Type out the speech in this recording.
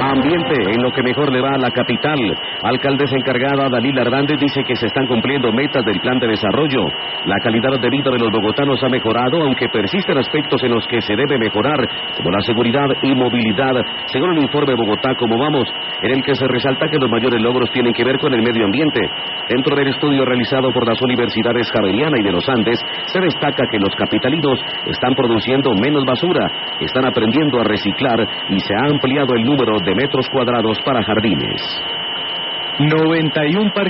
Ambiente en lo que mejor le va a la capital. Alcaldesa encargada Dalila Hernández dice que se están cumpliendo metas del plan de desarrollo. La calidad de vida de los bogotanos ha mejorado, aunque persisten aspectos en los que se debe mejorar, como la seguridad y movilidad, según el informe Bogotá Cómo Vamos, en el que se resalta que los mayores logros tienen que ver con el medio ambiente. Dentro del estudio realizado por las universidades Javeriana y de los Andes, se destaca que los capitalinos están produciendo menos basura, están aprendiendo a reciclar y se ha ampliado el número de metros cuadrados para jardines. 91